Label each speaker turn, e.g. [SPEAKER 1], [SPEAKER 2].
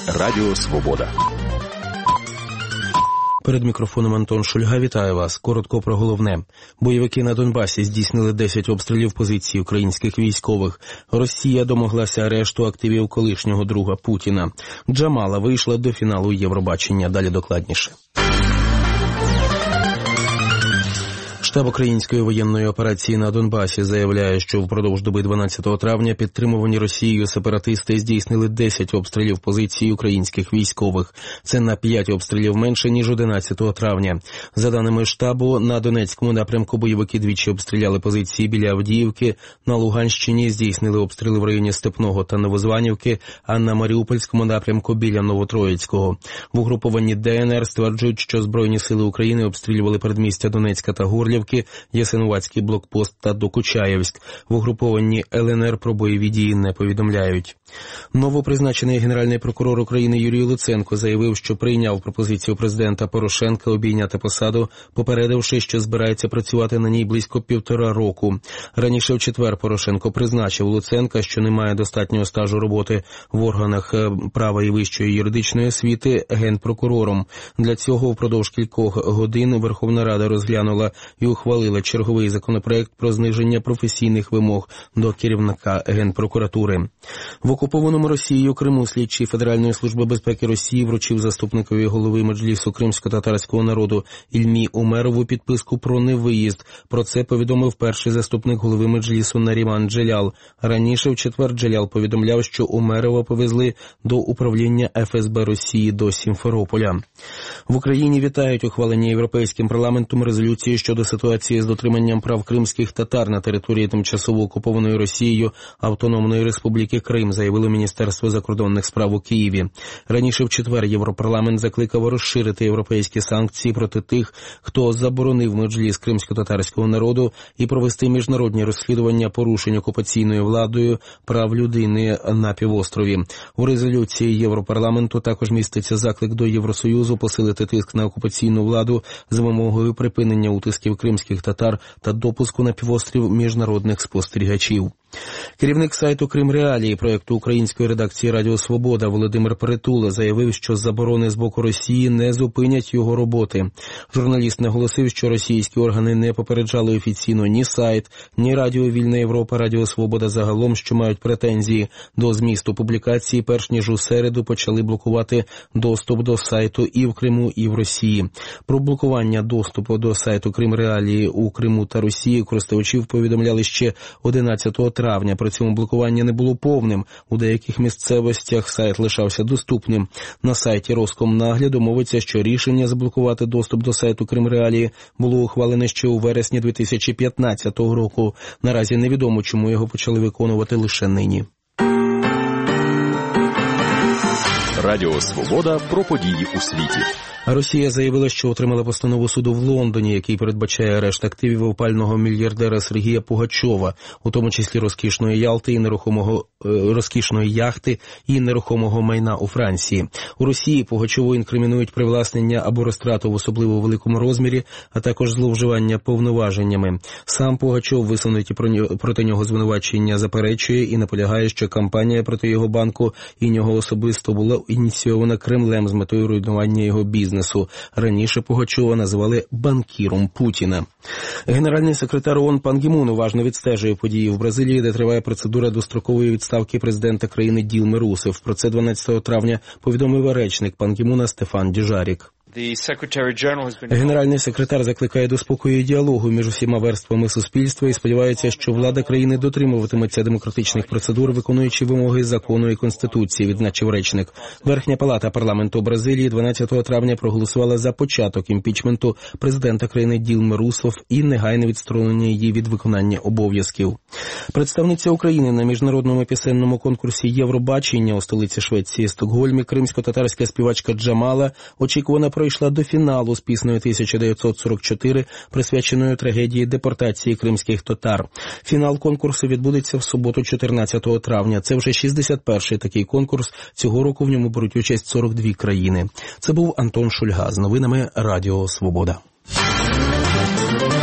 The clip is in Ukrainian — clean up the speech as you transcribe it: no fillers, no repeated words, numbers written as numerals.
[SPEAKER 1] Радіо Свобода.
[SPEAKER 2] Перед мікрофоном Антон Шульга. Вітаю вас. Коротко про головне. Бойовики на Донбасі здійснили 10 обстрілів позицій українських військових. Росія домоглася арешту активів колишнього друга Путіна. Джамала вийшла до фіналу Євробачення. Далі докладніше. Штаб української воєнної операції на Донбасі заявляє, що впродовж доби 12 травня підтримувані Росією сепаратисти здійснили 10 обстрілів позицій українських військових. Це на 5 обстрілів менше, ніж 11 травня. За даними штабу, на Донецькому напрямку бойовики двічі обстріляли позиції біля Авдіївки, на Луганщині здійснили обстріли в районі Степного та Новозванівки, а на Маріупольському напрямку біля Новотроїцького. В угрупованні ДНР стверджують, що Збройні сили України обстрілювали передмістя Донецька та Горлівки, Ясинуватський блокпост та Докучаєвськ. В угрупованні ЛНР про бойові дії не повідомляють. Новопризначений генеральний прокурор України Юрій Луценко заявив, що прийняв пропозицію президента Порошенка обійняти посаду, попередивши, що збирається працювати на ній близько 1,5 року. Раніше в четвер Порошенко призначив Луценка, що не має достатнього стажу роботи в органах права і вищої юридичної освіти, генпрокурором. Для цього впродовж кількох годин Верховна Рада розглянула і ухвалила черговий законопроект про зниження професійних вимог до керівника Генпрокуратури. В окупованому Росією Криму слідчий Федеральної служби безпеки Росії вручив заступникові голови Меджлісу кримсько-татарського народу Ільмі Умерову підписку про невиїзд. Про це повідомив перший заступник голови Меджлісу Наріман Джелял. Раніше в четвер Джелял повідомляв, що Умерова повезли до управління ФСБ Росії до Сімферополя. В Україні вітають ухвалення Європейським парламентом резолюції щодо ситуації з дотриманням прав кримських татар на території тимчасово окупованої Росією Автономної Республіки Крим, заявило Міністерство закордонних справ у Києві. Раніше в четвер Європарламент закликав розширити європейські санкції проти тих, хто заборонив Меджліс кримсько-татарського народу, і провести міжнародні розслідування порушень окупаційною владою прав людини на півострові. У резолюції Європарламенту також міститься заклик до Євросоюзу посилити тиск на окупаційну владу з вимогою припинення утисків кримських татар та допуску на півострів міжнародних спостерігачів. Керівник сайту «Крим Реалії» проєкту української редакції «Радіо Свобода» Володимир Перетула заявив, що заборони з боку Росії не зупинять його роботи. Журналіст наголосив, що російські органи не попереджали офіційно ні сайт, ні Радіо Вільна Європа, Радіо Свобода загалом, що мають претензії до змісту публікації, перш ніж у середу почали блокувати доступ до сайту і в Криму, і в Росії. Про блокування доступу до сайту «Крим Реалії» у Криму та Росії користувачів повідомляли ще 11 травня. При цьому блокування не було повним. У деяких місцевостях сайт лишався доступним. На сайті Роскомнагляду мовиться, що рішення заблокувати доступ до сайту «Крим Реалії» було ухвалене ще у вересні 2015 року. Наразі невідомо, чому його почали виконувати лише нині.
[SPEAKER 1] Радіо Свобода про події у світі.
[SPEAKER 2] Росія заявила, що отримала постанову суду в Лондоні, який передбачає арешт активів опального мільярдера Сергія Пугачова, у тому числі розкішної яхти і нерухомого майна у Франції. У Росії Пугачову інкримінують привласнення або розтрату в особливо великому розмірі, а також зловживання повноваженнями. Сам Пугачов висунуті проти нього звинувачення заперечує і наполягає, що кампанія проти його банку і нього особисто була ініційована Кремлем з метою руйнування його бізнесу. Раніше Пугачова називали банкіром Путіна. Генеральний секретар ООН Пан Гі Мун уважно відстежує події в Бразилії, де триває процедура дострокової відставки президента країни Ділми Русеф. Про це 12 травня повідомив речник Пан Гі Муна Стефан Дюжарік. Генеральний секретар закликає до спокою і діалогу між усіма верствами суспільства і сподівається, що влада країни дотримуватиметься демократичних процедур, виконуючи вимоги закону і конституції, відзначив речник. Верхня палата парламенту Бразилії 12 травня проголосувала за початок імпічменту президента країни Ділми Русеф і негайне відсторонення її від виконання обов'язків. Представниця України на міжнародному пісенному конкурсі Євробачення у столиці Швеції Стокгольмі, кримсько-татарська співачка Джамала очікувано пройшла до фіналу з піснею 1944, присвяченою трагедії депортації кримських татар. Фінал конкурсу відбудеться в суботу 14 травня. Це вже 61-й такий конкурс. Цього року в ньому беруть участь 42 країни. Це був Антон Шульга з новинами Радіо Свобода.